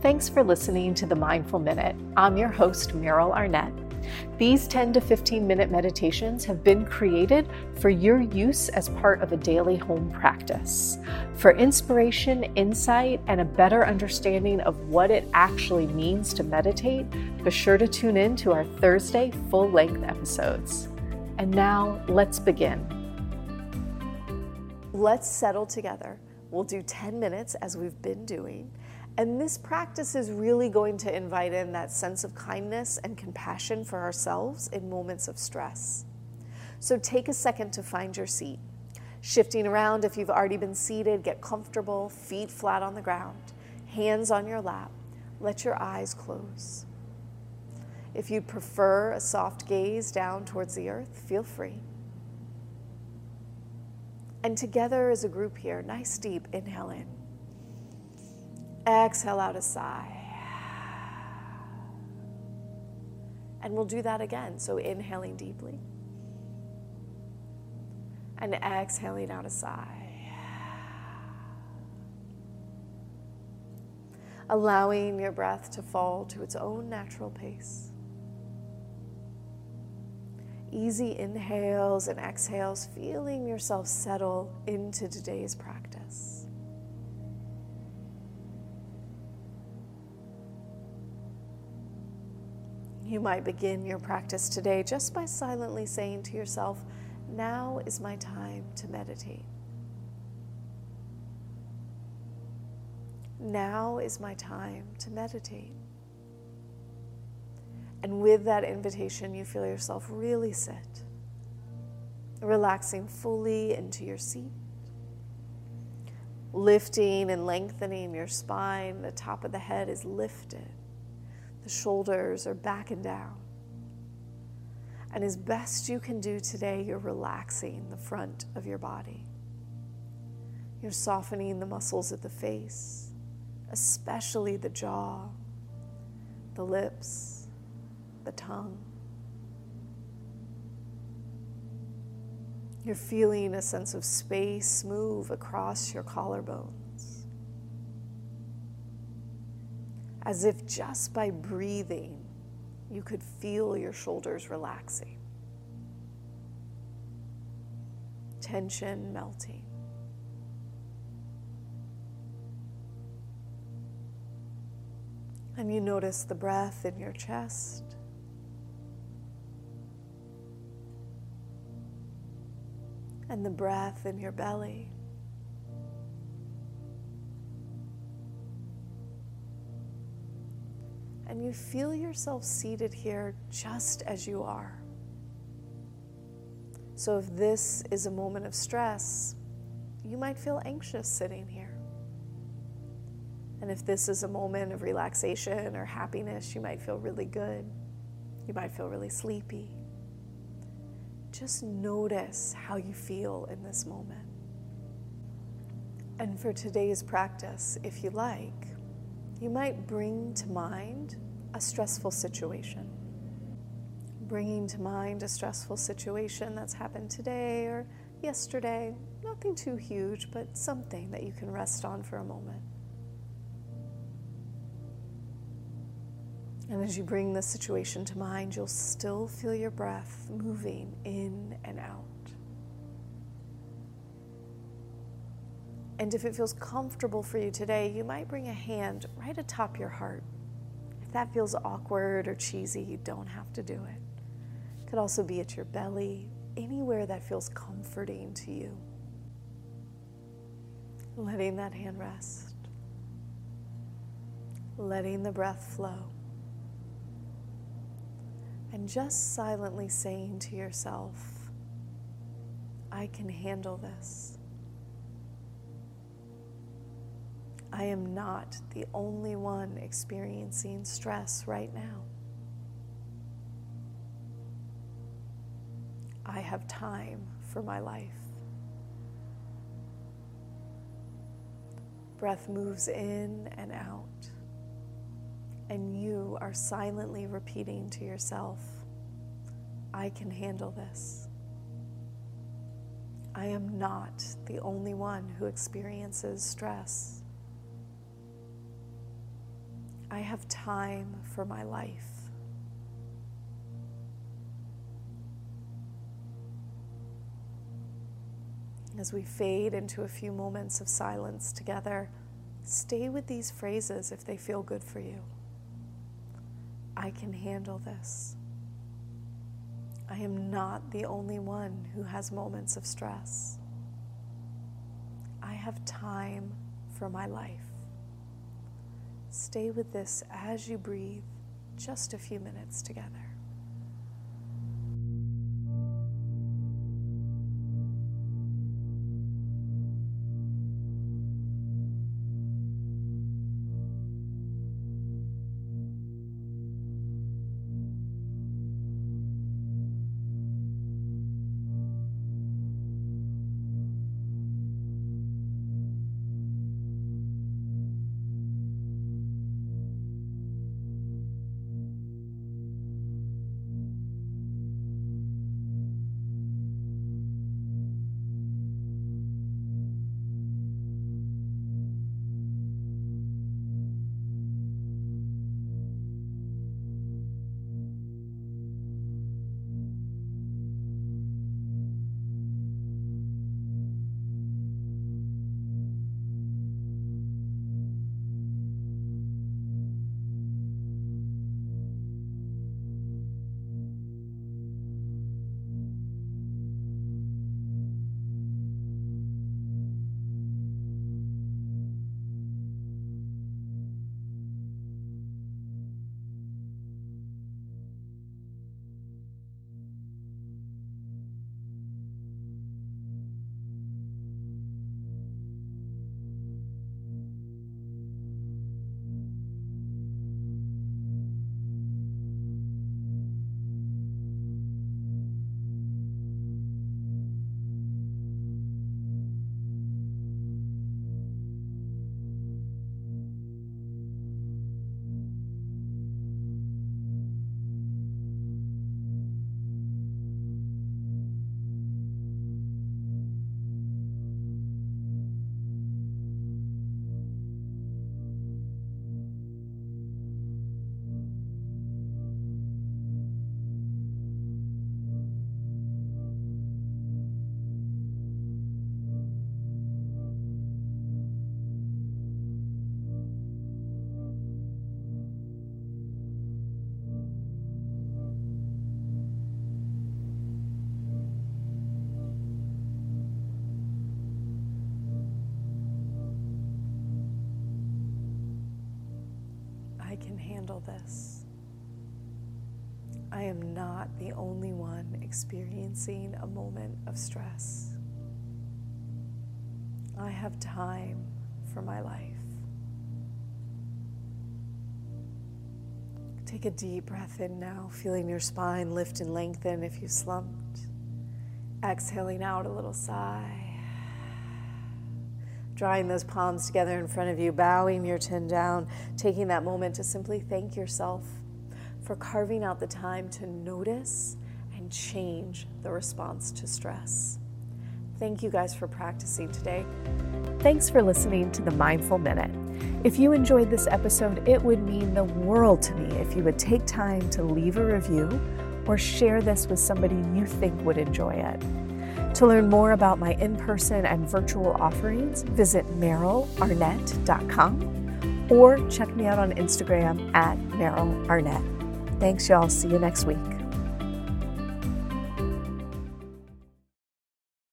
Thanks for listening to the Mindful Minute. I'm your host, Meryl Arnett. These 10 to 15 minute meditations have been created for your use as part of a daily home practice. For inspiration, insight, and a better understanding of what it actually means to meditate, be sure to tune in to our Thursday full-length episodes. And now, let's begin. Let's settle together. We'll do 10 minutes as we've been doing. And this practice is really going to invite in that sense of kindness and compassion for ourselves in moments of stress. So take a second to find your seat. Shifting around, if you've already been seated, get comfortable, feet flat on the ground, hands on your lap. Let your eyes close. If you'd prefer a soft gaze down towards the earth, feel free. And together as a group here, nice deep inhale in. Exhale out a sigh. And we'll do that again. So inhaling deeply. And exhaling out a sigh. Allowing your breath to fall to its own natural pace. Easy inhales and exhales, feeling yourself settle into today's practice. You might begin your practice today just by silently saying to yourself, now is my time to meditate. Now is my time to meditate. And with that invitation, you feel yourself really sit, relaxing fully into your seat, lifting and lengthening your spine. The top of the head is lifted. The shoulders are back and down. And as best you can do today, you're relaxing the front of your body. You're softening the muscles of the face, especially the jaw, the lips, the tongue. You're feeling a sense of space move across your collarbones. As if just by breathing, you could feel your shoulders relaxing. Tension melting. And you notice the breath in your chest. And the breath in your belly. And you feel yourself seated here just as you are. So if this is a moment of stress, you might feel anxious sitting here. And if this is a moment of relaxation or happiness, you might feel really good. You might feel really sleepy. Just notice how you feel in this moment. And for today's practice, if you like, you might bring to mind a stressful situation. Bringing to mind a stressful situation that's happened today or yesterday. Nothing too huge, but something that you can rest on for a moment. And as you bring the situation to mind, you'll still feel your breath moving in and out. And if it feels comfortable for you today, you might bring a hand right atop your heart. If that feels awkward or cheesy, you don't have to do it. It could also be at your belly, anywhere that feels comforting to you. Letting that hand rest. Letting the breath flow. And just silently saying to yourself, I can handle this. I am not the only one experiencing stress right now. I have time for my life. Breath moves in and out, and you are silently repeating to yourself, I can handle this. I am not the only one who experiences stress. I have time for my life. As we fade into a few moments of silence together, stay with these phrases if they feel good for you. I can handle this. I am not the only one who has moments of stress. I have time for my life. Stay with this as you breathe, just a few minutes together. I can handle this. I am not the only one experiencing a moment of stress. I have time for my life. Take a deep breath in now, feeling your spine lift and lengthen if you slumped. Exhaling out a little sigh. Drawing those palms together in front of you, bowing your chin down, taking that moment to simply thank yourself for carving out the time to notice and change the response to stress. Thank you guys for practicing today. Thanks for listening to the Mindful Minute. If you enjoyed this episode, it would mean the world to me if you would take time to leave a review or share this with somebody you think would enjoy it. To learn more about my in-person and virtual offerings, visit MerylArnett.com or check me out on Instagram at MerylArnett. Thanks, y'all. See you next week.